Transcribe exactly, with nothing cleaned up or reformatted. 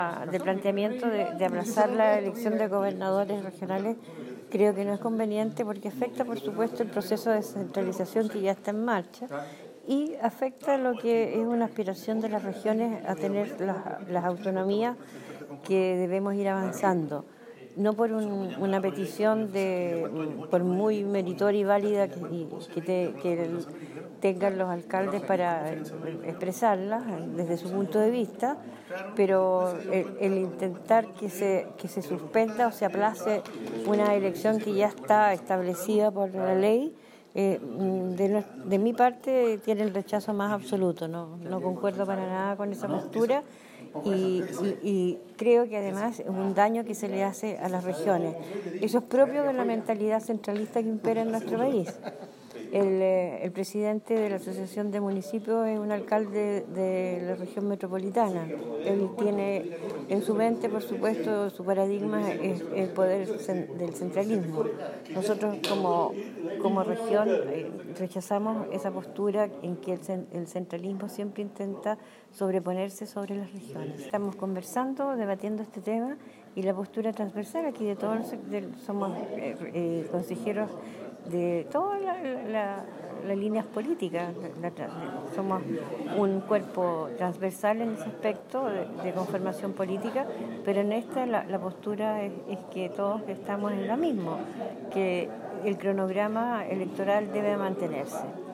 De planteamiento de, de aplazar la elección de gobernadores regionales creo que no es conveniente porque afecta, por supuesto, el proceso de descentralización que ya está en marcha y afecta lo que es una aspiración de las regiones a tener las, las autonomías que debemos ir avanzando. No por un, una petición de, por muy meritoria y válida que, que, te, que el, tengan los alcaldes para expresarla desde su punto de vista, pero el, el intentar que se, que se suspenda o se aplace una elección que ya está establecida por la ley, eh, de, de mi parte tiene el rechazo más absoluto, no, no concuerdo para nada con esa postura. Y, y, y creo que además es un daño que se le hace a las regiones. Eso es propio de la mentalidad centralista que impera en nuestro país. El, el presidente de la Asociación de Municipios es un alcalde de la región metropolitana. Él tiene en su mente, por supuesto, su paradigma es el poder del centralismo. Nosotros como, como región rechazamos esa postura en que el, el centralismo siempre intenta sobreponerse sobre las regiones. Estamos conversando, debatiendo este tema y la postura transversal aquí de todos los, de, somos eh, eh, consejeros de todas las la, la líneas políticas. La, la, somos un cuerpo transversal en ese aspecto de, de conformación política, pero en esta la, la postura es, es que todos estamos en lo mismo, que el cronograma electoral debe mantenerse.